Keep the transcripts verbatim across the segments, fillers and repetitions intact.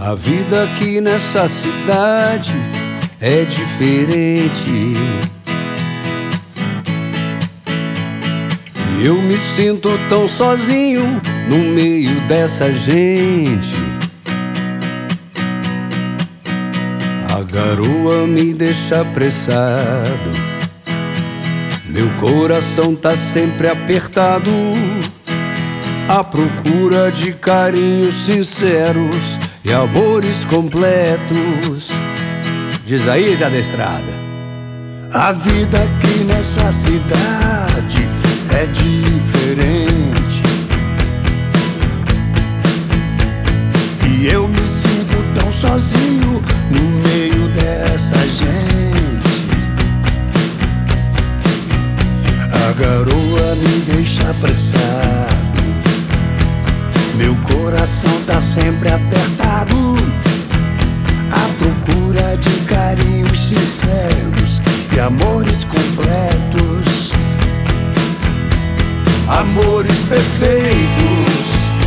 A vida aqui nessa cidade é diferente. E eu me sinto tão sozinho no meio dessa gente. A garoa me deixa apressado, meu coração tá sempre apertado, à procura de carinhos sinceros e amores completos. Diz aí, Zé da Estrada. A vida aqui nessa cidade é diferente, e eu me sinto tão sozinho no meio dessa gente. A garoa me deixa apressado, meu coração tá sempre apertado, à procura de carinhos sinceros e amores completos. Amores perfeitos,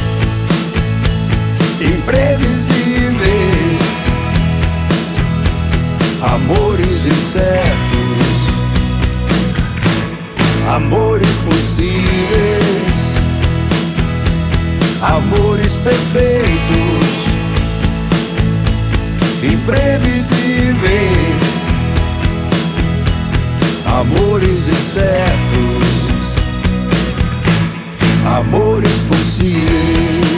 imprevisíveis, amores incertos, amores possíveis, amores perfeitos, imprevisíveis, amores incertos, amores possíveis.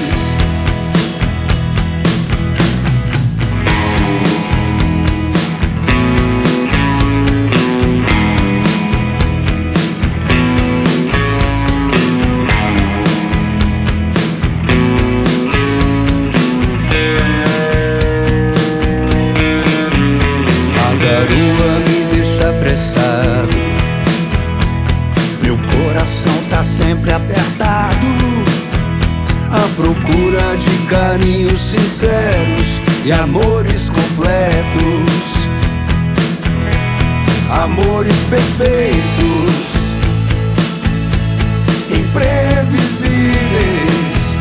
A garoa me deixa apressado, meu coração tá sempre apertado, à procura de carinhos sinceros e amores completos. Amores perfeitos, imprevisíveis,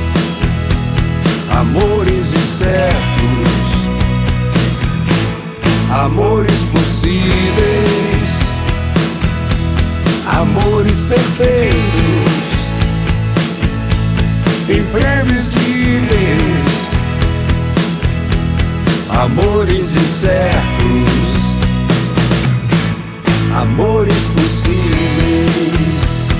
amores incertos, amores possíveis, amores perfeitos, imprevisíveis, amores incertos, amores possíveis.